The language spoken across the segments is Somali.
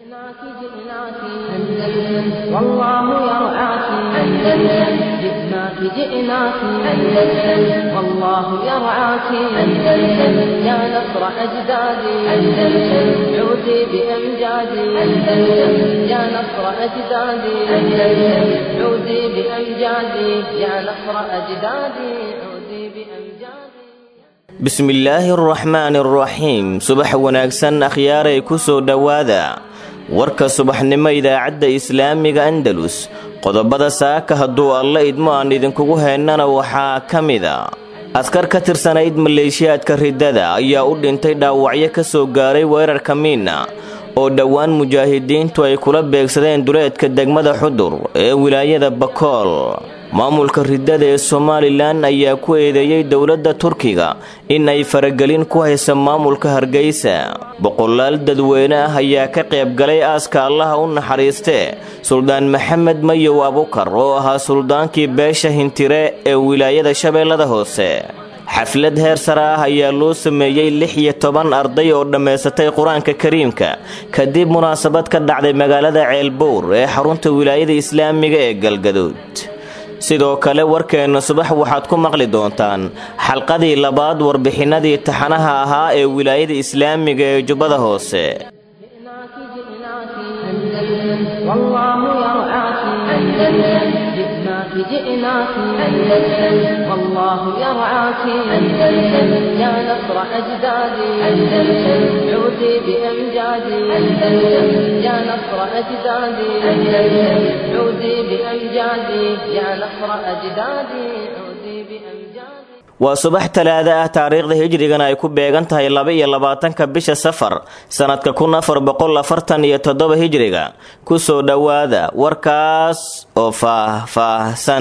والله يرعاك أندلس جئناك جئناك أندلس والله يرعاك أندلس يا نصر أجدادي أندلس عودي بأمجادي أندلس يا نصر أجدادي أندلس عودي بأمجادي يا نصر أجدادي عودي بأمجادي بسم الله الرحمن الرحيم صباح wanaagsan akhyaaray ku soo dhawaada warka subaxnimo idaacada islaamiga Andalus qodobada saaka haduu alla idmo aan idinkugu heynana waxa kamida askar ka tirsanayd maleeshiyaadka ridada ayaa u dhintay dhaawacyo ka soo gaaray weerar kamiina oo dhawaan mujaahidiintu ay kula beegsadeen duleedka degmada Xudur ee wilaayada Bakool maamulka ridada ee Soomaaliland ayaa ku eedeeyay dawladda Turkiga in ay faragelin ku hayso maamulka Hargeysa boqolaal dadweyne ah ayaa ka qayb galay aaska Allah u naxariiste Suldaan Maxamed Mayow Abukar oo ahaa suldaankii beesha Hintire ee wilaayada Shabeellada Hoose xaflad heer sare ah ayaa loo sameeyay 16 arday oo dhameysatay Quraanka Kariimka kadib munaasabad ka dhacday magaalada Ceelbuur ee xarunta wilaayada Islaamiga ee Galgaduud sidoo kale warkeena subax waxaad ku maqli doontaan xalqadii labaad warbixinadii taxanaha ahaa ee wilaayada Islaamiga ee Jubbada Hoose والله يرعاك أندلس جئناك جئناك أندلس والله يرعاك أندلس يا نصر أجدادي أندلس عودي بأمجادي أندلس يا نصر أجدادي أندلس عودي بأمجادي يا نصر أجدادي عودي بأمجادي waa subax talaada ah taariikhda hijrigan ay ku beegan tahay 22 bisha Safar sanadka 1447 hijriga ku soo dhawaada warkaas oo faahfaahsan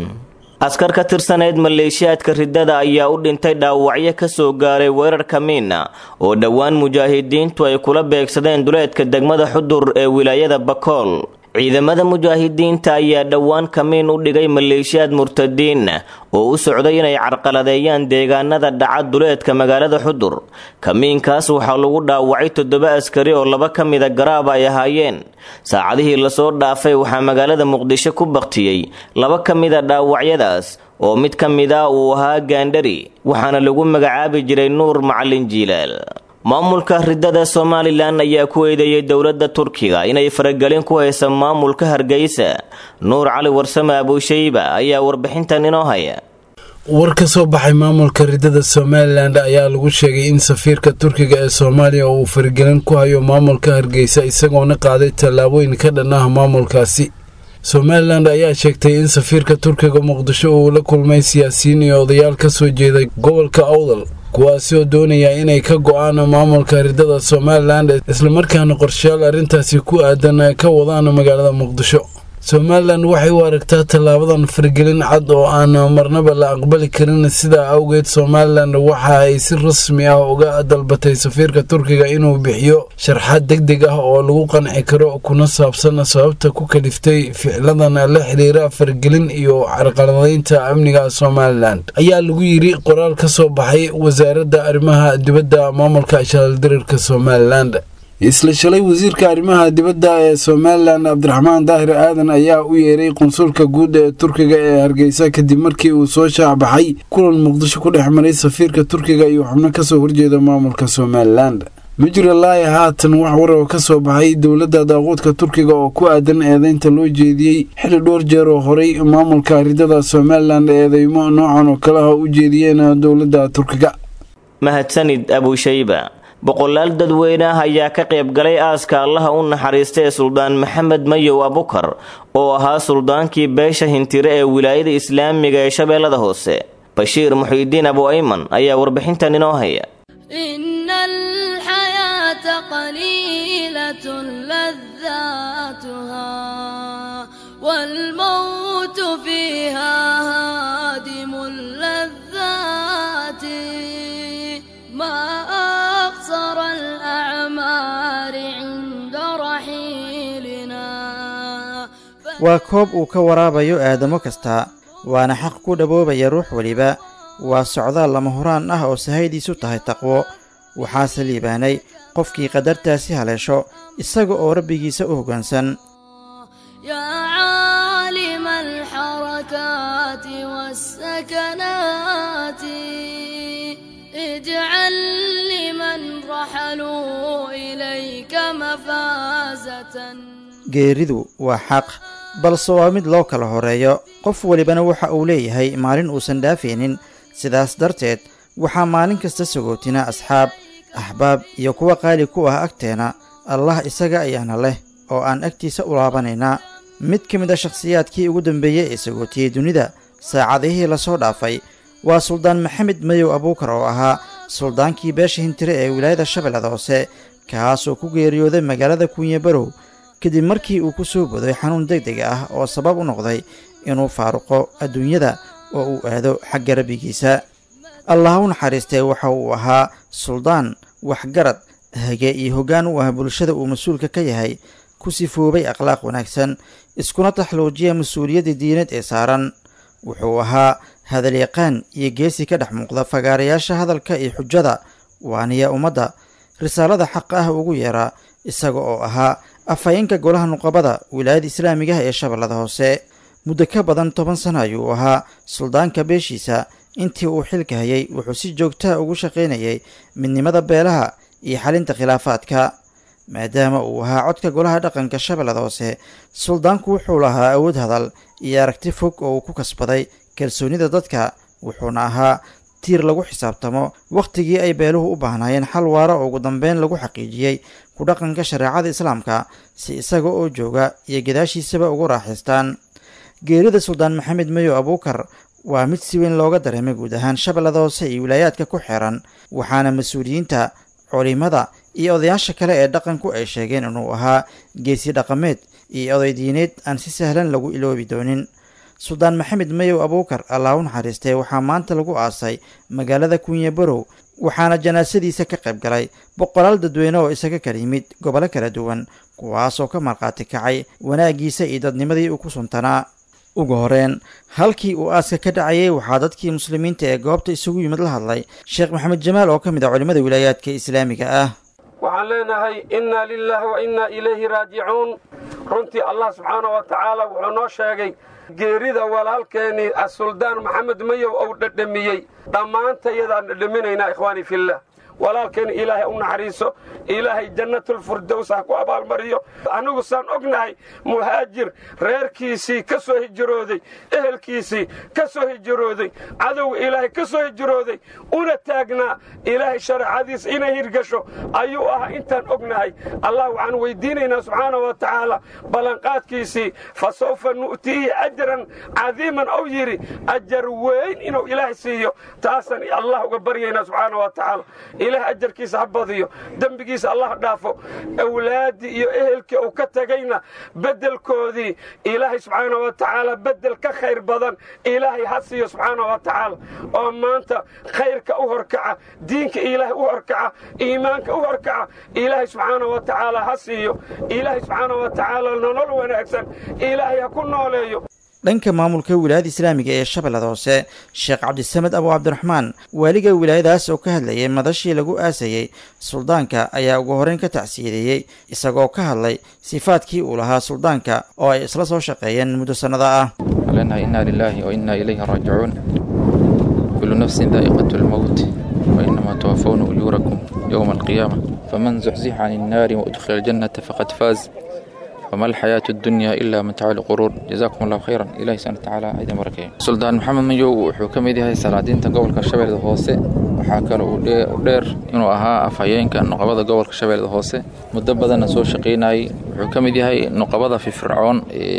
askar ka tirsanayd maleeshiyaadka ridada ayaa u dhintay dhaawacyo ka soo gaaray weerar kamiina oo dhawaan mujaahidiintu ay kula beegsadeen duleedka degmada Xudur ee wilaayada Bakool ciidamada mujaahidiinta ayaa dhawaan kamiin u dhigay maleeshiyaad murtadiin oo u socday inay carqaladeeyaan deegaanada dhaca duleedka magaalada Xudur kamiinkaas waxa lagu dhaawacay 7 askari oo 2 kamida garaab ay ahaayeen saacadihii la soo dhaafay waxa magaalada Muqdisho ku baqtiyay 2 kamida dhaawacyadaas oo mid kamida uu ahaa gaandari waxaana lagu magacaabi jiray Nuur Macalin Jilaal maamulka ridada Soomaaliland ayaa ku eedeeyay dawladda Turkiga inay faragelin ku hayso maamulka Hargeysa Nuur Cali Warsame Abushayba ayaa warbixintan inoo haya war ka soo baxay maamulka ridada Soomaaliland ayaa lagu sheegay in safiirka Turkiga ee Soomaaliya uu faragelin ku hayo maamulka Hargeysa isagoo na qaaday tallaabooyin ka dhan ah maamulkaasi Soomaaliland ayaa sheegtay in safiirka Turkiga Muqdisho uu la kulmay siyaasiyiin iyo odayaal ka soo jeeday gobolka Awdal kuwaasi oo doonaya inay ka go'aan maamulka ridada Soomaaliland isla markaana qorshayaal arintaasi ku aadan ka wadaan magaalada Muqdisho Soomaaliland waxay u aragtaa talaabadan faragelin cad oo aan marnaba la aqbali karin sida awgeed Soomaaliland waxa ay si rasmi ah uga dalbatay safiirka Turkiga inuu bixiyo sharxaad degdeg ah oo lagu qanci karo kuna saabsan sababta ku kaliftay ficladan la xiriira faragelin iyo carqaladeynta amniga Soomaaliland ayaa lagu yiri qoraal ka soo baxay wasaaradda arrimaha dibadda maamulka shaqaalaha Soomaaliland isla shalay wasiirka arrimaha dibadda ee Soomaaliland Abdiraxmaan Daahir Aadan ayaa u yeeray qonsulka guud ee Turkiga ee Hargeysa kadib markii uu soo shaabaxay kulan Muqdisho ku dhexmaray safiirka Turkiga iyo xubno ka soo horjeeda maamulka Soomaaliland majralaay haatan wax warar ka soo baxay dawladda daaqoodka Turkiga oo ku aadan eedeynta loo jeediyay xil dhowr jeer oo horay maamulka ridada Soomaaliland eedeymo noocan oo kala u jeediyeen dawladda Turkiga mahadsanid Abushayba boqolaal dadweyne ah ayaa ka qayb galay aaska Allah u naxariistay Suldaan Maxamed Mayow Abukar oo ahaa suldaankii beesha Hintire ee wilaayada Islaamiga ee Shabeellada Hoose Bashiir Muxiidiin Abu Ayman ayaa warbixintan inoo haya innal hayata qalilatun ladhatuha wal mawtu fiha hadimul ladhati ma أقصر الأعمار عند رحيلنا waa koob uu ka waraabayo aadamo kasta waana xaq ku dhaboobaya ruux waliba waa socdaal lama huraan ah oo sahaydiisu tahay taqwo waxaase liibaanay qofkii qadartaasi haleesho isaga oo rabbigiisa u hoggaansan. يا عالم الحركات والسكنات اجعل لمن رحلوا إليك مفازة. geeridu waa xaq balse waa mid loo kala horeeyo, qof walibana waxa uu leeyahay maalin uusan dhaafaynin. sidaas darteed waxaa maalin kasta sagootina asxaab, axbaab iyo kuwa qaali ku ah agteena. allah isaga ayaana leh oo aan agtiisa u laabanaynaa. mid ka mid a shakhsiyaadkii ugu dambeeyey ee sagootiyey dunida saacadihii lasoo dhaafay waa suldaan maxamed madow abuukar oo ahaa suldaankii beesha hintire ee wilaayada shabeellada hoose, kaasoo ku geeriyooday magaalada kunyabarow kadib markii uu ku soo boday xanuun degdeg ah oo sabab u noqday inuu faaruqo adduunyada oo uu aado xagga rabbigiisa. allah u naxariistee waxa uu ahaa suldaan waxgarad, hage iyo hoggaan u ah bulshada uu mas-uulka ka yahay, ku sifoobay akhlaaq wanaagsan, iskuna taxluujiya mas-uuliyadda diineed ee saaran. wuxuu ahaa hadalyaqaan iyo geesi ka dhex muuqda fagaarayaasha hadalka iyo xujada, waaniya ummadda risaalada xaqa ah ugu yeeraa, isaga oo ahaa afhayeenka golaha nuqabada wilaayada islaamigaha ee shabeellada hoose. muddo ka badan 10 sano ayuu ahaa suldaanka beeshiisa. intii uu xilka hayay wuxuu si joogtaa ugu shaqaynayay midnimada beelaha iyo xalinta khilaafaadka. maadaama uu ahaa codka golaha dhaqanka shabeellada hoose, suldaanku wuxuu lahaa awood hadal iyo aragti fog oo uu ku kasbaday kalsoonida dadka, wuxuuna ahaa tiir lagu xisaabtamo wakhtigii ay beeluhu u baahnaayeen xal waara oo ugu dambeyn lagu xaqiijiyey ku dhaqanka shareecada islaamka si isaga oo jooga iyo gadaashiisaba ugu raaxaystaan. geerida suldaan maxamed madow abuukar waa mid si weyn looga dareemay guud ahaan shabeellada hoose iyo wilaayaadka ku xeeran, waxaana mas-uuliyiinta, culimada iyo odayaasha kale ee dhaqanku ay sheegeen inuu ahaa geesi dhaqameed iyo oday diineed aan si sahlan lagu iloobi doonin. suldaan maxamed madow abuukar allah u naxariistee waxaa maanta lagu aasay magaalada kunyabarow, waxaana janaasadiisa ka qayb galay boqolaal dadweyne oo isaga kala yimid gobollo kala duwan, kuwaasoo ka markhaati kacay wanaaggiisa iyo dadnimadii uu ku suntanaa. ugu horeen halkii uu aaska ka dhacayay waxaa dadkii muslimiinta ee goobta isugu yimid la hadlay sheekh maxamed jamaal oo ka mid ah culimmada wilaayaadka islaamiga ah. waxaan leenahay innaa lilaahi wa innaa ilayhi raajicuun. runtii allah subxaanahu wa tacaala wuxuu noo sheegay geerida walaalkeenii asuldaan maxamed madow ou dhadhamiyey. dhammaantayadaan dhadhaminaynaa ikhwaanii fillah. walaalkeena ilaahay u naxariiso, ilaahay jannatulfirdows ha ku abaalmariyo. anigu saan ognahay muhaajir reerkiisii ka soo hijrooday, ehelkiisii ka soo hijrooday, cadowga ilaahay ka soo hijrooday, una taagnaa ilaahay shareecadiisa inay hirgasho ayuu ahaa intaan ognahay. allah waxaan weydiinaynaa subxaanahu wa tacaala ballanqaadkiisii fa sawfa nu'tiihi ajran cadiiman ou yidhi ajar weyn inuu ilaahay siiyo. taasaan allah uga baryaynaa subxaanahu wa tacaala. ilaah ajarkiisa ha badiyo, dembigiisa allah dhaafo, awlaaddii iyo ehelkii uu ka tegayna beddelkoodii ilaahay subxaanahu wa tacaala beddel ka khayr badan ilaahay ha siiyo subxaanahu wa tacaala. oo maanta khayrka u horkaca, diinka ilaahay u horkaca, iimaanka u horkaca ilaahay subxaanahu wa tacaala ha siiyo. ilaahay subxaanahu wa tacaala nolol wanaagsan ilaahay ha ku nooleeyo. dhanka maamulka wilaayada islaamiga ee shabeellada hoose, sheekh cabdisamed abu cabdiraxmaan waaliga wilaayadaas oo ka hadlayay madashii lagu aasayey suldaanka ayaa ugu horreyn ka tacsiyadeeyey, isagoo ka hadlay sifaadkii uu lahaa suldaanka oo ay isla soo shaqeeyeen muddo sannada ah. leenahay innaa lilaahi wa innaa ilayhi raajicuun. kullu nafsin daa'iqatu lmowt wa innamaa tuwaffawna ujuurakum yowma alqiyaama faman zuxzixa cani innaari wa udkhila aljannata faqad faaz وما الحياة الدنيا إلا متاع الغرور. جزاكم الله خيرا. إلهي سبحانه وتعالى أيضا بركة. سلطان محمد مجو وحكمي هاي سلاطين تقول كشبيل الهوسة وحاكر ودير إنه أها أفعيين كان نقبضة قول كشبيل الهوسة مدبضة نسوي شقيناي وحكمي هاي نقبضة في فرعون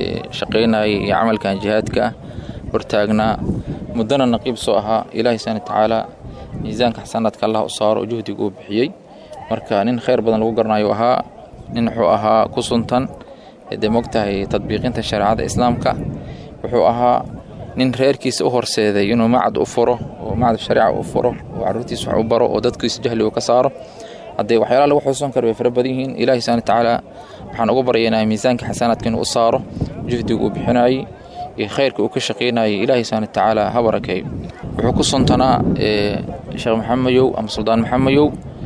شقيناي عمل كان جهادك ورتاقنا مدنا نقيب سوءها. إلهي سبحانه وتعالى ميزانك حسناتك الله أصار وجهدي قوب بحيي مركانين خير بدن لو قرنا يوها ننحو أها كسنتن de mogtahay tadbiiqinta shareecada islaamka. wuxuu ahaa nin reerkiisa u horseeday inuu macad u furo oo macad shariica u furo oo carruurtiisa wax u baro oo dadkiisa jahli uu ka saaro. haddii waxyaalaha lagu xusuusan karo way fara badan yihiin. ilaahay subxaanahu wa tacaala waxaan ugu baryaynaa miisaanka xasanaadka inuu u saaro, juhdiga uu bixinayay iyo khayrka uu ka shaqaynayay ilaahay subxaanahu wa tacaala ha barakeeyo. wuxuu ku suntanaa sheekh maxamed madow ama suldaan maxamed madow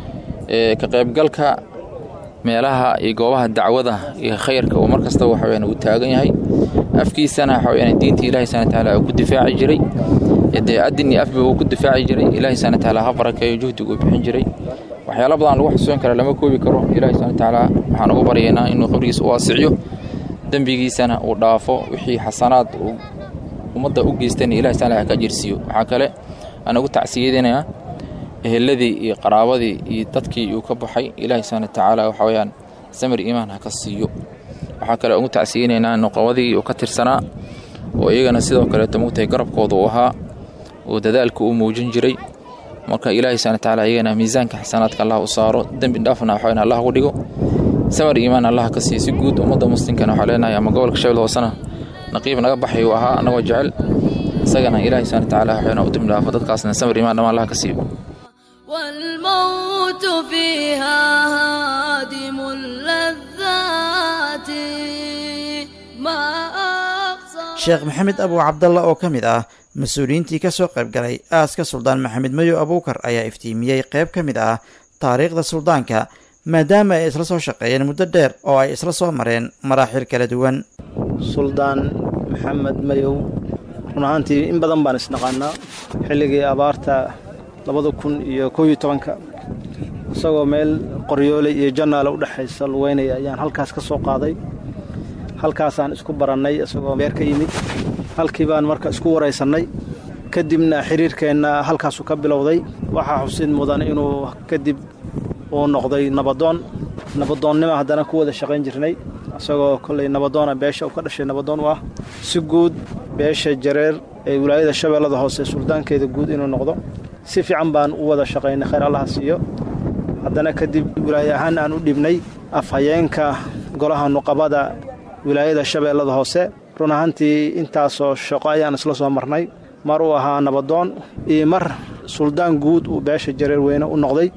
ka qaybgalka meelaha iyo goobaha dacwada iyo khayrka oo markasta waxa weeyaan uu taagan yahay afkiisana waxa weeyaan diinta Ilaahay subhanahu wa ta'ala uu ku difaaci jiray adini afbi uu ku difaaci jiray Ilaahay subhanahu wa ta'ala ha barakeeyo juhdiga uu bixin jiray waxyaalo badan lagu xusuusan karo lama koobi karo Ilaahay subhanahu wa ta'ala waxaan ugu baryaynaa inuu qabrigiisa u waasiciyo dambigiisana uu dhaafo wixii xasanaad uu umada u geysteen Ilaahay subhanahu wa ta'ala ka jirsiyo waxa kale aan ugu tacsiyeynaa eheladii iyo qaraabadii iyo dadkii uu ka baxay Ilaahay subhanahu wa ta'ala waxa weeyaan samir iimaan ha ka siiyo waxa kale ugu tacsiyeynaa noqowadii uu ka tirsanaa oo iyagana sidoo kale tamuutay garabkooda u ahaa oo dadaalku uu muujin jiray marka Ilaahay subhanahu wa ta'ala iyagana miisaanka xasanaadka Allah u saaro dambi dhaafna waxa weeyaan Allah ugu dhigo samir iimaan Allah ka siiyo si guud umada muslimkana waxa leenahay ama gobolka Shabeelle Hoosana naqiib naga baxay oo ahaa anagoo jecel isagana Ilaahay subhanahu wa ta'ala waxa weeyaan u dambi dhaafo dadkaasna samir iimaan Allah ka siiyo والموت فيها هادم اللذات ما أقصى sheekh maxamed abu cabdalla oo ka mid ah mas-uuliyiintii ka soo qayb galay aaska suldaan maxamed mayo abuukar ayaa iftiimiyey qayb ka mid ah taariikhda suldaanka maadaama ay isla soo shaqeeyeen muddo dheer oo ay isla soo mareen maraaxil kala duwan suldaan maxamed mayow run ahaantii in badan baan isnaqaanaa xilligii abaarta 2011 isagoo meel qoryoole iyo jannaale u dhaxaysa luweynaya ayaan halkaas ka soo qaaday halkaasaan isku barannay isagoo beer ka yimid halkii baan marka isku waraysanay kadibna xiriirkeenna halkaas ka bilowday waxa xusid mudan inuu kadib uu noqday nabadoonnimo haddana ku wada shaqayn jirnay isagoo kolley nabadoona beesha uu ka dhashay nabadoon u ah si guud beesha jareer ee wilaayada Shabeellada Hoose suldaankeeda guud inuu noqdo si fiican baan u wada shaqaynay khayr Allah siiyo haddana kadib wilaaya ahaan aan u dhibnay afhayeenka golaha nuqabada wilaayada Shabeellada Hoose run ahaantii intaasoo shaqo ayaan isla soo marnay mar uu ahaa nabadoon iyo mar suldaan guud uu beesha jareer weyne u noqday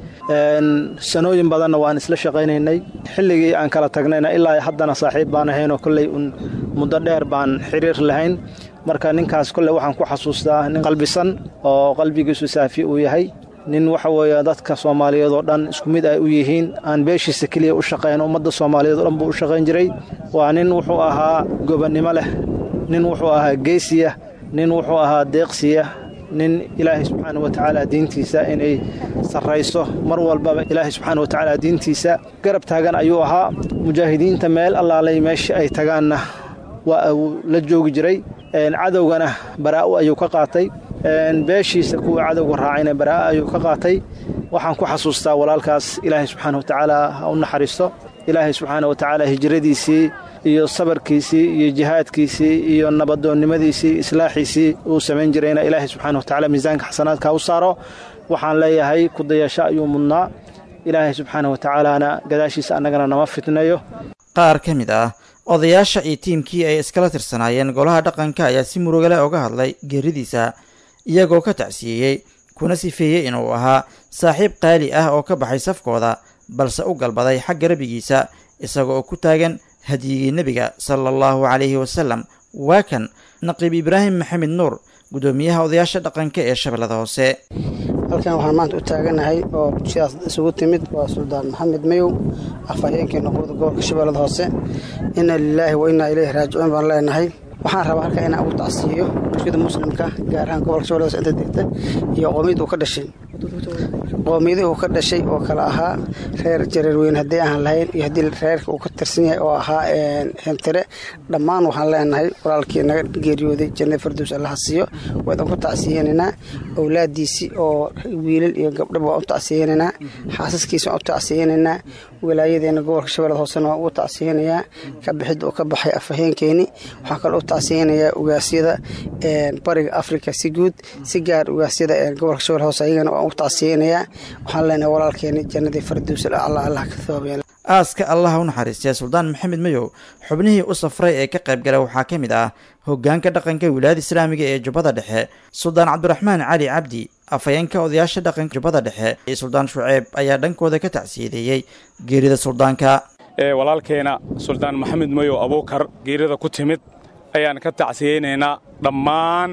sanooyin badanna waan isla shaqaynaynay xilligii aan kala tagnayna ilaa haddana saaxiib baan ahayn oo kolley muddo dheer baan xiriir lahayn marka ninkaas kolley waxaan ku xasuustaa nin qalbisan oo qalbigiisu saafi uu yahay nin waxa weeye dadka Soomaaliyeed oo dhan isku mid ay u yihiin aan beeshiisa kaliya u shaqeyn ummadda Soomaaliyeed oo dhan buu u shaqeyn jiray waa nin wuxuu ahaa gobonnimo leh nin wuxuu ahaa geesiya nin wuxuu ahaa deeqsiya nin Ilaahay subhanahu wa ta'ala diintiisa inay sarrayso mar walba Ilaahay subhanahu wa ta'ala diintiisa garab taagan ayuu ahaa mujaahidiinta meel allaalay meesha ay tagaanna waa la joogi jiray cadowgana baraa'o ayuu ka qaatay beeshiisa kuwa cadowga raacayna baraa'o ayuu ka qaatay waxaan ku xasuustaa walaalkaas Ilaahay subhanahu wa ta'ala ha u naxariisto Ilaahay subhanahu wa ta'ala hijradiisii iyo sabarkiisii iyo jihaadkiisii iyo nabadoonnimadiisii islaaxiisii uu samayn jirayna Ilaahay subhanahu wa ta'ala miisaanka xasanaadka u saaro waxaan leeyahay ku dayasho ayuu mudnaa Ilaahay subhanahu wa ta'ala gadaashiisa annagana nama fitnayo qaar ka mid ah odayaasha iyo tiimkii ay iskala tirsanaayeen golaha dhaqanka ayaa si murugale uga hadlay geeridiisa iyagoo ka tacsiyeeyey kuna sifeeyey inuu ahaa saaxiib qaali ah oo ka baxay safkooda balse u galbaday xagga rabbigiisa isagoo ku taagan hadyigii nebiga sallallahu calayhi wasallam waa kan naqiib ibraahim maxamed nuur gudoomiyaha odayaasha dhaqanka ee Shabeellada Hoose halkan waxaan maanta u taaganahay oo bulshadaas isugu timid waa suldaan maxamed mayow afhayeenka noqoda gobolka Shabeellada Hoose inna lillahi wa inna ilayhi raaji'uun baan leenahay waxaan rabaa halka inaan ugu tacsiyo bulshada muslimka gaar ahaan gobolka Shabeellada Hoose inta degta iyo qoomiyadda uu ka dhashay qoomiyadda uu ka dhashay oo kala ahaa reer jareer weyn haddii aan lahayn iyo haddii reerka uu ka tirsan yahay oo ahaa hentire dhammaan waxaan leenahay walaalkii naga geeriyooday jannada firdaws Allah siiyo waan ku tacsiyeynaa awlaadiisii oo wiilal iyo gabdho waan u tacsiyeynaa xaasaskiisa waan u tacsiyeynaa walaayadeena gobolka Shabeellada Hoose waan u tacsiyeynaa ka bixid oo ka baxay afhayeenkeeni waxaan kale u tacsiyeynaa ugaasyada bariga Afrika si guud si gaar ugaasyada gobolka Shabeellada Hoose ayagana waan u tacsiyeynaa waxaan leenahay walaalkeeni jannada firdaws Allah ka thawaabiyo aaska Allah u naxariistay suldaan maxamed mayow xubnihii u safray ee ka qayb galay waxaa ka mid ah hoggaanka dhaqanka wilaayada islaamiga ee Jubbada Dhexe suldaan Cabdiraxmaan Cali Cabdi afhayeenka odayaasha dhaqanka Jubbada Dhexe iyo suldaan Shucayb ayaa dhankooda ka tacsiyeeyay geerida suldaanka walaalkeena suldaan maxamed mayow abuukar geerida ku timid ayaan ka tacsiyeynaynaa dhammaan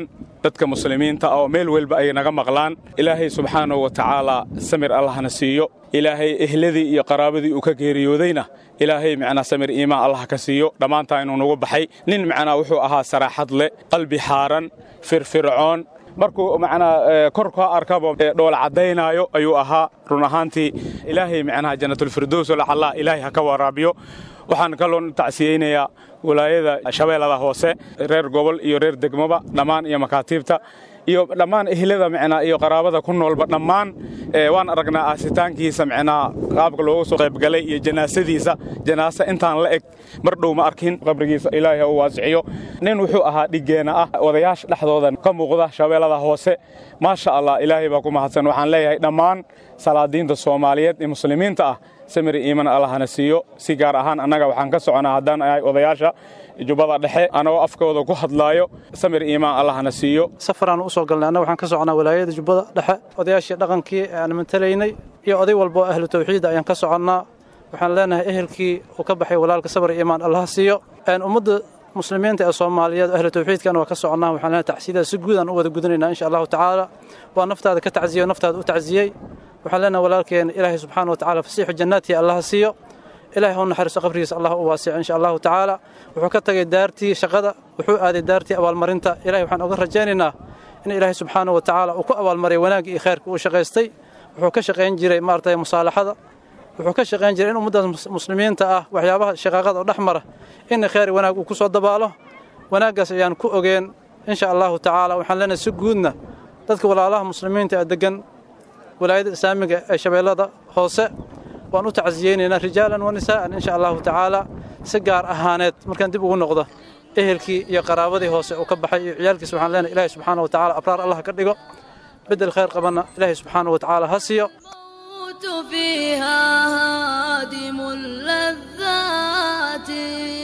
dadka muslimiinta oo meel walba ay naga maqlaan ilaahay subxaanahu wa tacaala samir allahna siiyo ilaahay ehladii iyo qaraabadii uu ka geeriyoodayna ilaahay macnaa samir iimaan allah ka siiyo dhammaantaa inuu nagu baxay nin macnaa wuxuu ahaa saraaxad leh qalbi xaaran firfircoon markuu macnaa kor ka arkabo dhool cadaynaayo ayuu ahaa run ahaantii ilaahay macnaa jannatulfirdows lacallaa ilaahay ha ka waraabiyo waxaan kaloo tacsiyeynayaa walaayada shabeellada hoose reer gobol iyo reer degmaba dhammaan iyo makaatiibta iyo dhammaan ehlada macnaa iyo qaraabada ku noolba dhammaan waan aragnaa aasitaankiisa macnaa qaabka loogu soo qaybgalay iyo janaasadiisa janaasa intaan la eg mar dhow ma arkin qabrigiisa ilaahay ha u waasiciyo nin wuxuu ahaa dhigeena ah odayaasha dhexdooda ka muuqda shabeellada hoose maasha allah ilaahay baa ku mahadsan waxaan leeyahay dhammaan salaadiinta soomaaliyeed ee muslimiinta ah samir iimaan allahna siiyo si gaar ahaan annaga waxaan ka soconaa haddaan ahay odayaasha jubbada dhexe anagoo afkooda ku hadlaayo samir iimaan allahna siiyo safaraan u soo galnay annaga waxaan ka soconaa walaayada jubbada dhexe odayaashii dhaqankii aan matalaynay iyo oday walba oo ahlu tawxiid ayaan ka soconnaa waxaan leenahay ehelkii uu ka baxay walaalka sabir iimaan allah siiyo ummadda muslimiinta ee Soomaaliyeed ahlu tawxiidkan waa ka soconnaa waxaan leenahay tacsiida si guud aan u wada gudanaynaa insha Allah tacaala waa naftaada ka tacsiyo naftaada u tacsiyay waxaan leenahay walaalkeen ilaahay subxaanahu wa tacaala fasiixu jannaati allah siiyo ilaahay uu naxariiso qabrigiisa allah u waasico insha Allah tacaala wuxuu ka tagay daartii shaqada wuxuu aaday daartii abaalmarinta ilaahay waxaan uga rajaynaynaa in ilaahay subxaanahu wa tacaala uu ku abaalmariyo wanaag iyo khayrka uu shaqaystay wuxuu ka shaqayn jiray maartay musaalaxada wuxuu ka shaqayn jiray in ummadda muslimiinta ah waxyaabaha shaqaqada oo dhaxmara in khayr wanaag uu ku soo dabaalo wanaagaas ayaan ku ogeen insha Allah tacaala waxaan leenahay si guudna dadka walaalaha muslimiinta ee degan walaayada islaamiga ee shabeellada hoose waan u tacsiyeynaa rijaalan wa nisaa'an insha Allah tacaala si gaar ahaaneed markaan dib ugu noqdo ehelkii iyo qaraabadii hoose oo ka baxay iyo ciyaalkiisa waxaan leenahay ilaahay subxaanahu wa tacaala abraar Allah ka dhigo bedel khayr qabana ilaahay subxaanahu wa tacaala ha siiyo فيها هادم اللذات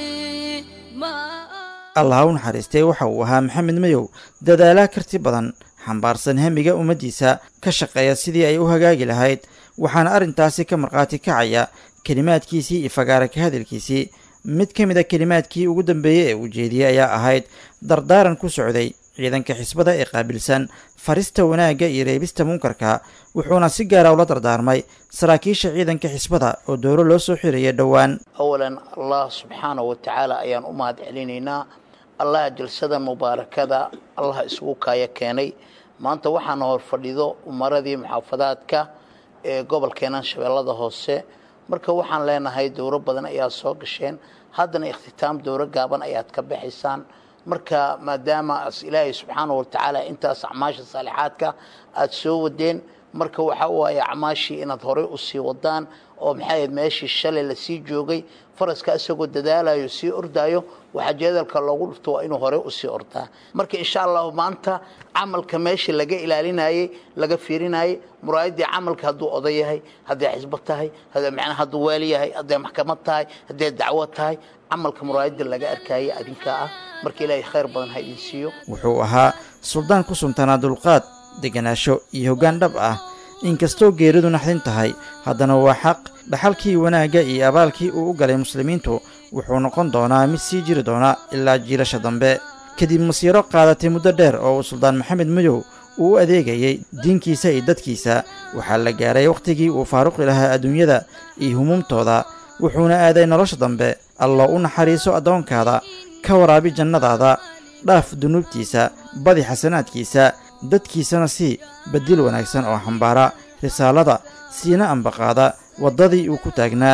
allah u naxariistay waxa uu ahaa maxamed mayow dadaala karti badan xambaarsan hamiga ummaddiisa ka shaqeeya sidii ay u hagaagi lahayd waxaana arrintaasi ka markhaati kacaya kelimaadkiisii iyo fagaara ka hadalkiisii mid ka mid a kelimaadkii ugu dambeeyey ee uu jeediyey ayaa ahayd dardaaran ku socday ciidanka xisbada ee qaabilsan farista wanaagga iyo reebista munkarka wuxuuna si gaara ula dardaarmay saraakiisha ciidanka xisbada oo dooro loo soo xiraya dhowaan awalan allah subxaanahu wa tacaala ayaan u mahad celinaynaa allah jalsada mubaarakada allah isugu kaaya keenay maanta waxaana hor fadhido umaradii muxaafadaadka ee gobolkeenan shabeellada hoose marka waxaan leenahay dowro badan ayaa soo gasheen haddana ikhtitaam dowro gaaban ayaad ka baxaysaan marka maadaama ilaahay subxaanahu wa tacaala intaas acmaasha saalixaadka aad soo wadeen marka waxa waaye acmaashii inaad horey u sii wadaan oo maxay meeshii shalay la sii joogay faraska isagoo dadaalayo sii ordaayo waxa jeedalka loogu dhufto waa inuu horey u sii ordaa marka insha Allah maanta camalka meeshii laga ilaalinayay laga fiirinayay muraayadii camalka hadduu oday yahay haddii xisbo tahay hadduu waali yahay haddii maxkamad tahay haddii dacwo tahay camalka muraayada laga arkayay adinka ah marka ilaahay khayr badan ha idin siiyo wuxuu ahaa suldaan ku suntanaa dulqaad deganaasho iyo hoggaan dhab ah inkastoo geeridu naxdin tahay haddana waa xaq dhaxalkii wanaagga iyo abaalkii uu u galay muslimiintu wuxuu noqon doonaa mid sii jiri doona ilaa jiilasha dambe kadib masiiro qaadatay muddo dheer oo uu suldaan maxamed madow uu u adeegayay diinkiisa iyo dadkiisa waxaa la gaaray wakhtigii uu faaruqi lahaa adduunyada iyo humuumtooda wuxuuna aaday nolosha dambe allah u naxariiso addoonkaada ka waraabi jannadaada dhaaf dunuubtiisa badi xasanaadkiisa dadkiisana sii bedil wanaagsan oo xambaara risaalada siina ambaqaada waddadii uu ku taagnaa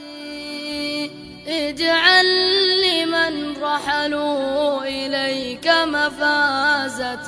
اجعل لمن رحلوا إليك مفازة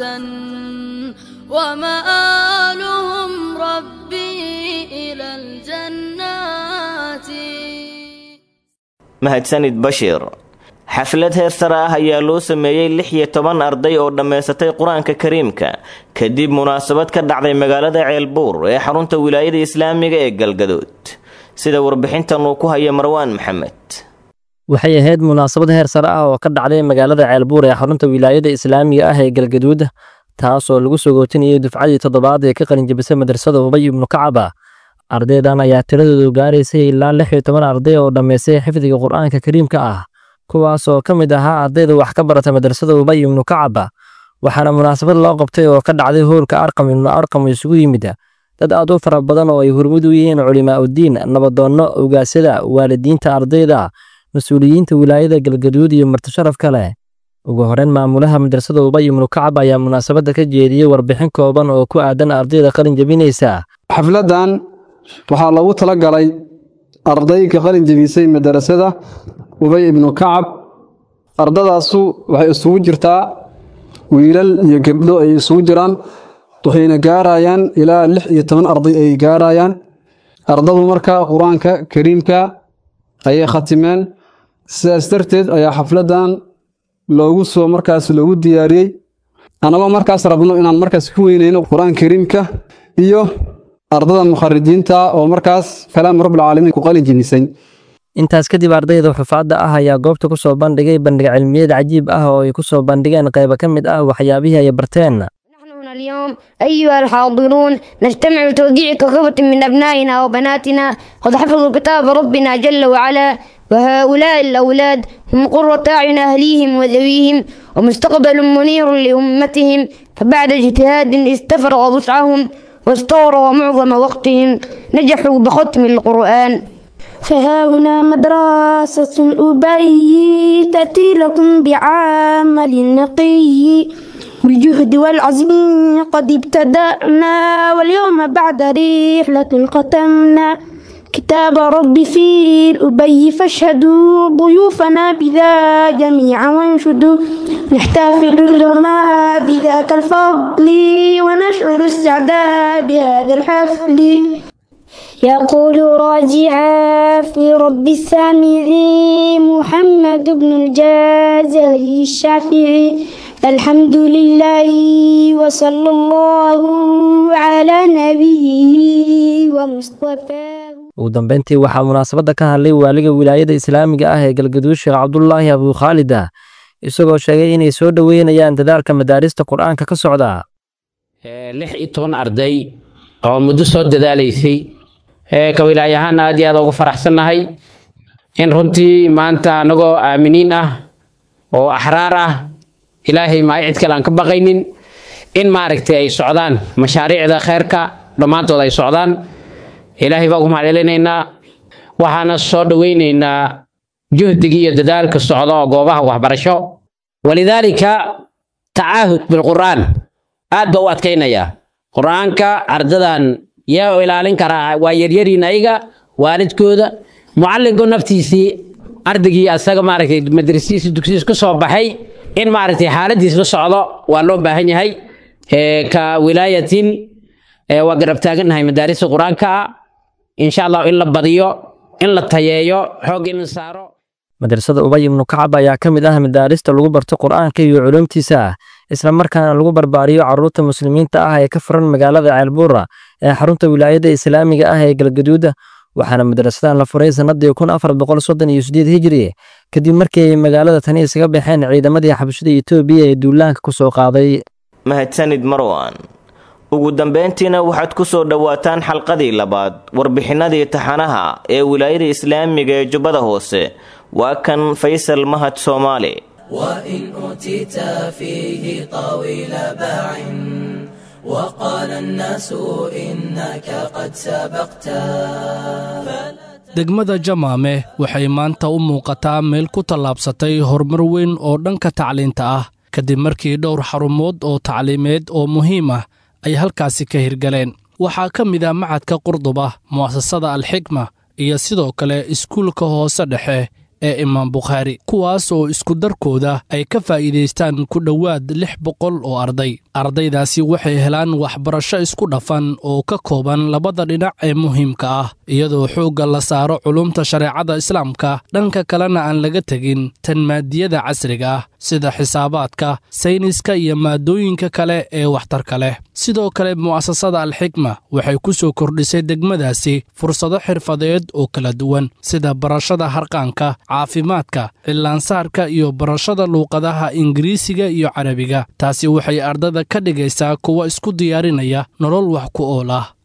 ومآلهم ربي إلى الجنات mahadsanid bashiir xaflad heer sare ah ayaa loo sameeyey 16 arday oo dhammaysatay qur-aanka kariimka kadib munaasabad ka dhacday magaalada ceelbuur ee xarunta wilaayada islaamiga ee galgaduud sida warbixintan uu ku haya Marwaan Maxamed waxay ahayd munaasabad heer sare ah oo ka dhacday magaalada ceelbuur ee xarunta wilaayada islaamiga ah ee galgaduud taas oo lagu soo gootinayay dufcadii 7aad ee ka qalin jabisay madrasada Ubay ibn Kacab ardaydan ayaa tiradoodu gaaraysay ilaa 16 arday oo dhammaysay xifdiga qur-aanka kariimka ah kuwaas oo ka mid ahaa ardayda wax ka barata madrasada Ubay ibn Kacab waxaana munaasabad loo qabtay oo ka dhacday hoolka arqam ibnu arqam isugu yimid dad aad u fara badan oo ay hormud u yihiin culimaa uddiin nabadoonno ogaasyada waalidiinta ardayda mas-uuliyiinta wilaayada galgaduud iyo martisharaf kale ugu horeyn maamulaha madrasada ubay ibnu kacab ayaa munaasabadda ka jeediyey warbixin kooban oo ku aadan ardayda qalin jebinaysa xafladan waxaa loogu talagalay ardayga qalin jebisay madrasada ubay ibnu kacab ardadaasu waxay isugu jirtaa wiilal iyo gabdho ay isugu jiraan waxayna gaarayaan ilaa 16 arday ay gaarayaan ardadu marka quraanka kariimka ayay khatimeen sidaas darteed ayaa xafladan loogu diyaariyey anaba markaas rabno inaan markaas ku weyneyno quraanka kariimka iyo ardada mukharijiinta oo markaas kalaam rabbil caalamiin ku qalin jebisay intaas kadib ardayda xufaadda ah ayaa goobta ku soo bandhigay bandhig cilmiyeed cajiib ah oo ay ku soo bandhigeen qayb ka mid ah waxyaabihii ay barteen اليوم أيها الحاضرون نجتمع لتوزيع كرة من أبنائنا وبناتنا قد حفظوا كتاب ربنا جل وعلا وهؤلاء الأولاد هم قرة أعين أهليهم وذويهم ومستقبل منير لأمتهم فبعد اجتهاد استفرغ وسعهم واستوروا معظم وقتهم نجحوا بختم القرآن فها هنا مدرسة الأبي تأتي لكم بعمل نقي بالجهد والعزم قد ابتدأنا واليوم بعد رحلة ختمنا كتاب ربي في الأبي فاشهدوا ضيوفنا بذا جميعا وانشدوا نحتفل لنا بذاك الفضل ونشعر السعداء بهذا الحفل يقول راجعا في رب السامعين محمد بن الجازري الشافعي الحمد لله وصلى الله على نبيه ومصطفاه ugu dambeyntii waxaa munaasabadda ka hadlay waaliga wilaayada islaamiga ah ee galgaduud sheekh cabdulaahi abuu khaalid isagoo sheegay inay soo dhoweynayaan dadaalka madaarista qur-aanka ka socda 16 arday oo muddo soo dadaalaysay ka wilaayahan aad iyo aad ugu faraxsanahay in runtii maanta anagoo aaminiin ah oo axraar ah ilaahay ma cid kale aan ka baqaynin in maaragtay ay socdaan mashaariicda khayrka dhamaantood ay socdaan ilaahay baa ugu mahadcelinaynaa waxaana soo dhaweynaynaa juhdiga iyo dadaalka socda oo goobaha waxbarasho walidaalika tacaahud bilqur'aan aad baa u adkaynaya qur'aanka ardadan yaa ilaalin karaa waa yaryariin ayaga waalidkooda mucallinka naftiisii ardaygii asaga maaragtay madrasiisa dugsiisa ka soo baxay in maaragtay xaaladiis la socdo waa loo baahan yahay ka wilaayatin waa garab taaganahay madaarista quraanka insha Allah in la badiyo in la tayeeyo xoog in la saaro madrasada ubay ibnu kacab ayaa ka mid ah madaarista lagu barto quraanka iyo culumtiisa isla markaana lagu barbaariyo carruurta muslimiinta ah ee ka furan magaalada Ceelbuura ee xarunta wilaayada islaamiga ah ee Galgaduud waxaana madrasadan la furay sanadii 1438 hijri kadib markii ay magaalada tani isaga baxeen ciidamadii xabashada Itoobiya ee duulaanka ku soo qaaday mahadsanid Marwan ugu dambeyntiina waxaad ku soo dhawaataan xalqadii labaad warbixinadii taxanaha ee wilaayada islaamiga ee Jubbada Hoose waa kan Faysal Mahad Soomaali وإن أتيت فيه طويل باع وقال الناس إنك قد سبقت degmada Jamaame waxay maanta u muuqataa meel ku tallaabsatay horumar weyn oo dhanka tacliinta ah kadib markii dhowr xarumood oo tacliimeed oo muhiim ah ay halkaasi ka hirgaleen waxaa ka mid ah macadka Qurduba muasasada Al-Xikma iyo sidoo kale iskuulka hoose dhexe ee Imaam Bukhari kuwaas oo isku darkooda ay ka faa'iideystaan ku dhawaad 600 oo ardaydaasi waxay helaan waxbarasho isku dhafan oo ka kooban labada dhinac ee muhiimka ah iyadoo xoogga la saaro culumta shareecada islaamka dhanka kalena aan laga tagin tan maadiyada casriga ah sida xisaabaadka sayniska iyo maadooyinka kale ee waxtarka leh sidoo kale muasasada Al-Xikma waxay ku soo kordhisay degmadaasi fursado xirfadeed oo kala duwan sida barashada harqaanka caafimaadka cilaansaarka iyo barashada luqadaha Ingiriisiga iyo Carabiga taasi waxay ardada ka dhigaysaa kuwa isku diyaarinaya nolol wax ku ool ah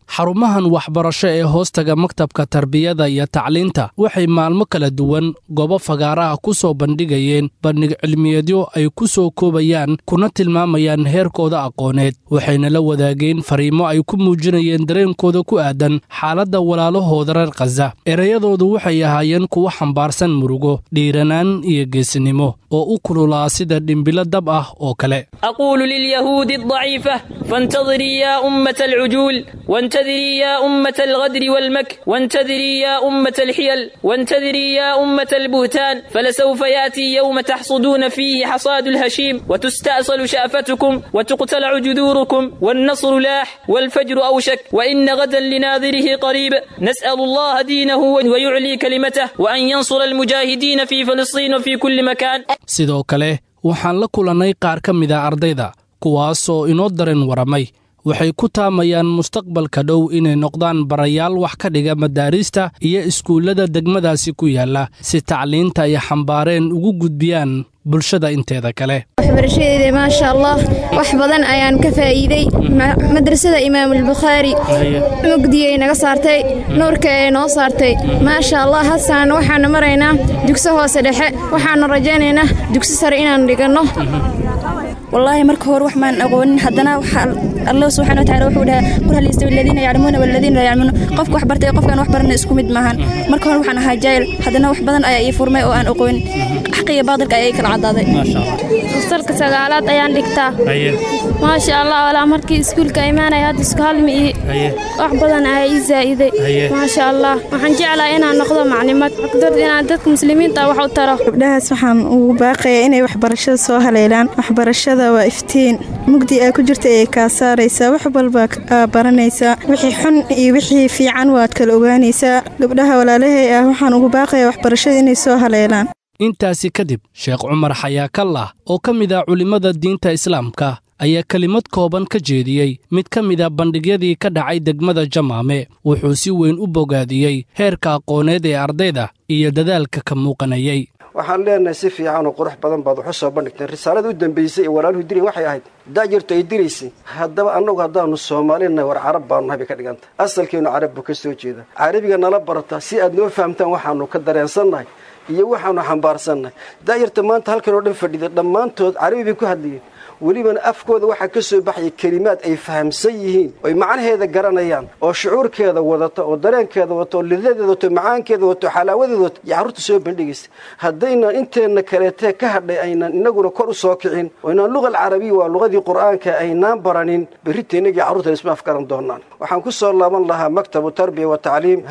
xarumahan waxbarasho ee hoostaga maktabka tarbiyada iyo tacliinta waxay maalmo kala duwan goobo fagaaraha ku soo bandhigayeen bandhig cilmiyeedyo ay ku soo koobayaan kuna tilmaamayaan heerkooda aqooneed waxayna la wadaageen fariimo ay ku muujinayeen dareenkooda ku aadan xaaladda walaalahooda reer khaza erayadoodu waxay ahaayeen kuwo xambaarsan murugo dhiiranaan iyo geesinimo oo u kululaa sida dhimbilo dab ah oo kale أقول لليهود الضعيفة فانتظري يا أمة العجول وانتظري يا أمة الغدر والمكر وانتظري يا أمة الحيل وانتظري يا أمة البهتان فلسوف يأتي يوم تحصدون فيه حصاد الهشيم وتستأصل شأفتكم وتقتلع جذوركم والنصر لاح والفجر أوشك وإن غدا لناظره قريب نسأل الله دينه ويعلي كلمته وأن ينصر المجاهدين في فلسطين وفي كل مكان sidoo kale waxaan la kulannay qaar ka mid a ardayda kuwaasoo inoo dareen waramay waxay ku taamayaan mustaqbalka dhow inay noqdaan barayaal wax ka dhiga madaarista iyo iskuullada degmadaasi ku yaalla si tacliinta ay xambaareen ugu gudbiyaan bulshada inteeda kale waxbarashadeeda maasha allah wax badan ayaan ka faa'iiday madrasada imaam al-bukhari mugdiyay naga saartay nuurka ay noo saartay maasha allah hasan waxaan maraynaa dugsi hoose dhexe waxaan rajaynaynaa dugsi sare inaan dhigano والله marka hore wax maan aqoonin hadana waxa Allah subhanahu wa ta'ala wuxuu dhahay qul hal yastawi alladhina ya'lamuna wal ladhina la ya'lamun qofka wax bartay qofkan wax baranay isku mid maahan marka hore waxaan ahaa jaayil hadana wax badan ayaa ii furmay oo aan aqoonin xaqiiqada baadilka ayay kala cadaaday ma sha Allah fasalka sagaalaad ayaan dhigtaa ma sha Allah wala markii iskuulka imaanay hadda isku halmi wax badan ayay zaa'iday ma sha Allah waxaan jeclahay inaan noqdo maclimad aqdar inaan dadka muslimiinta wax u taro gabdhahaas waxaan ugu baaqayaa inay waxbarashada soo haleelaan waxbarashada waa iftiin mugdi ay ku jirta ee ka saaraysa wax walba baranaysa wixii xun iyo wixii fiican waad kala ogaanaysaa gabdhaha walaalahay ah waxaan ugu baaqayaa waxbarashada inay soo haleelaan intaasi kadib sheekh Cumar Xayaakallah oo ka mid ah culimada diinta islaamka ayaa kelimad kooban ka jeediyey mid ka mid ah bandhigyadii ka dhacay degmada Jamaame wuxuu si weyn u bogaadiyey heerka aqooneed ee ardayda iyo dadaalka ka muuqanayay waxaan leenahay si fiican oo qurux badan baad wax soo bandhigtay risaalada u dambeysay ee walaaluhu diray waxay ahayd daajirto ay diraysay haddaba annagu haddaanu Soomaalina war Carab baan nahay ka dhiganta asalkeenu Carab buu ka soo jeeda Carabiga nala barata si aad noo fahamtaan waxaanu ka dareensannahay iyo waxaanu xambaarsannahay daajirta maanta halkan oo dhan fadhida dhammaantood Carabi ku hadlayeen weliba afkooda waxa ka soo baxay kalimaad ay fahamsan yihiin oo macnaheeda garanayaan oo shucuurkeeda wadata oo dareenkeeda wadato oo lidadeeda wadato macaankeeda wadato xalaawadeeda wadato yaartu soo bandhigaysa hadayna inteena kaleete ka hadhay aynan inaguna kor u soo kicin oo inaan luqad carabi waa luqadii quraanka aynaan baranin bariiteenigi caruurta isma afkaran doonaan waxaan ku soo laaban lahaa maktabu tarbiya wa tacliim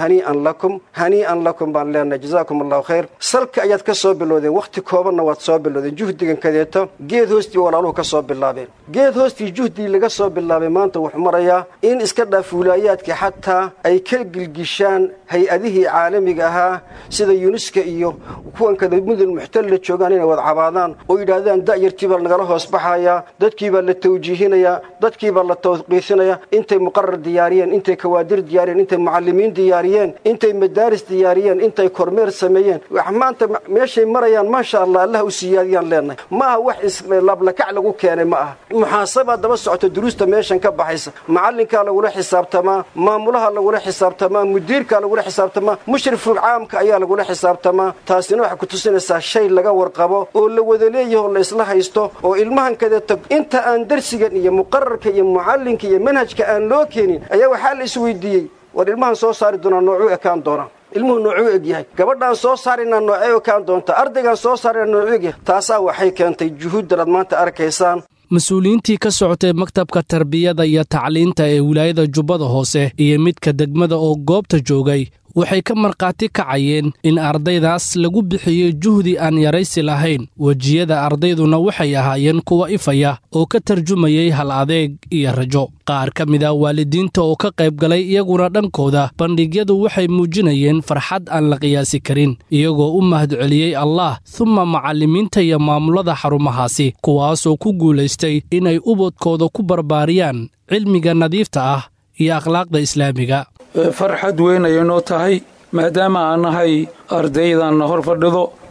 hanii'an lakum baan leenahay jazaakumullahu khayr salka ayaad ka soo bilowdeen waqti koobanna waad soo bilowdeen juhdigan kadeeto geed hoostii walaaluhu ka geed hoostii juhdii laga soo bilaabay maanta wuxuu marayaa in iska dhaafuulaayaadkii xataa ay ka gilgishaan hay-adihii caalamiga ahaa sida yuneska iyo kuwan kada mudul muxtalla joogaan inay wada cabaadaan oo yidhaahdaan da'yartii baa nagala hoos baxayaa dadkii baa la tawjiihinayaa dadkii baa la tawqiifinayaa intay muqarar diyaariyeen intay kawaadir diyaariyeen intay mucallimiin diyaariyeen intay madaaris diyaariyeen intay kormeer sameeyeen wax maanta meeshay marayaan maasha Allah Allah u siyaadiyaan leenahay maaha wax islablakac lagu keenay ma aha muhaasaba daba socota duruusta meeshan ka baxaysa macallinka lagu la xisaabtamaa maamulaha lagu la xisaabtamaa mudiirka lagu la xisaabtamaa mushriful caamka ayaa lagu la xisaabtamaa taasina waxa ku tusinaysaa shay laga warqabo oo la wada leeyahay la isla haysto oo ilmahan kadeeto inta aan darsigan iyo muqarrarka iyo mucallinka iyo manhajka aan loo keenin ayaa waxa la isweydiiyey war ilmahan soo saari doona noocu ekaan doona ilmuhu noocuu eg yahay gabadhaan soo saarina noocee ekaan doonta ardaygan soo saarina noocuu eg yahay taasaa waxay keentay juhuuddan aad maanta arkaysaan mas-uuliyiintii ka socotay maktabka tarbiyada iyo tacliinta ee wilaayada jubbada hoose iyo midka degmada oo goobta joogay waxay ka markhaati kacayeen in ardaydaas lagu bixiyey juhdi aan yaraysi lahayn wejiyada ardayduna waxay ahaayeen kuwa ifaya oo ka tarjumayay hal adeeg iyo rajo qaar ka mid a waalidiinta oo ka qayb galay iyaguna dhankooda bandhigyadu waxay muujinayeen farxad aan la qiyaasi karin iyagoo u mahadceliyey allah uma macallimiinta iyo maamulada xarumahaasi kuwaasoo ku guulaystay inay ubadkooda ku barbaariyaan cilmiga nadiifta ah iyo akhlaaqda islaamiga farxad weyn ayay noo tahay maadaama aan nahay ardaydanna hor fadhido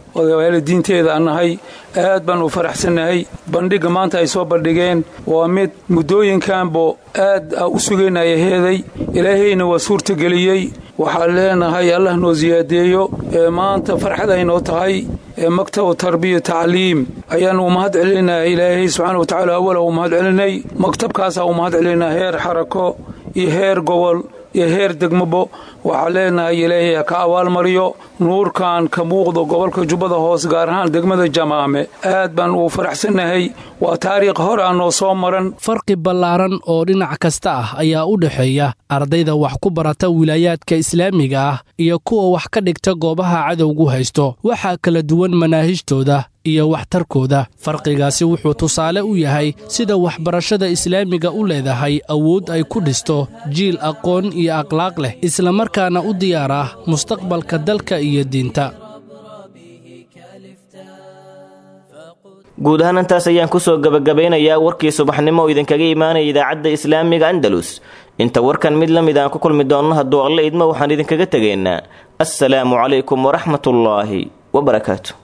waalidiinteeda aan nahay aad baan u faraxsannahay bandhigga maanta ay soo bandhigeen waa mid muddooyinkanbo aad u sugaynaya heeday ilaahayna waa suurtageliyey waxaan leenahay allah noo siyaadeeyo maanta farxad ay noo tahay maktab tarbiya tacliim ayaan u mahad celinaa ilaahay subxaana watacaala awala u mahad celinay maktabkaasaa u mahad celinaa heer xarako iyo heer gobol iyo heer degmabo waxaa leenahay ilaahay ha ka abaalmariyo nuurkan ka muuqdo gobolka jubbada hoos gaar ahaan degmada jamaame aad baan uu faraxsannahay waa taariikh hor aan noo soo maran farqi ballaaran oo dhinac kasta ah ayaa u dhexeeya ardayda wax ku barata wilaayaadka islaamiga ah iyo kuwa wax ka dhigta goobaha cadowgu haysto waxaa kala duwan manaahijtooda iyo waxtarkooda farqigaasi wuxuu tusaale u yahay sida waxbarashada islaamiga u leedahay awood ay ku dhisto jiil aqoon iyo akhlaaq leh islamarkaana u diyaar ah mustaqbalka dalka iyo diinta guud ahaan intaas ayaan ku soo gabagabaynayaa warkii subaxnimo oo idinkaga imaanaya idaacadda islaamiga andalus inta warkan mid la mid aan ku kulmi doonno hadduu alla idmo waxaan idinkaga tegaynaa assalaamu calaykum waraxmatullaahi wabarakaatu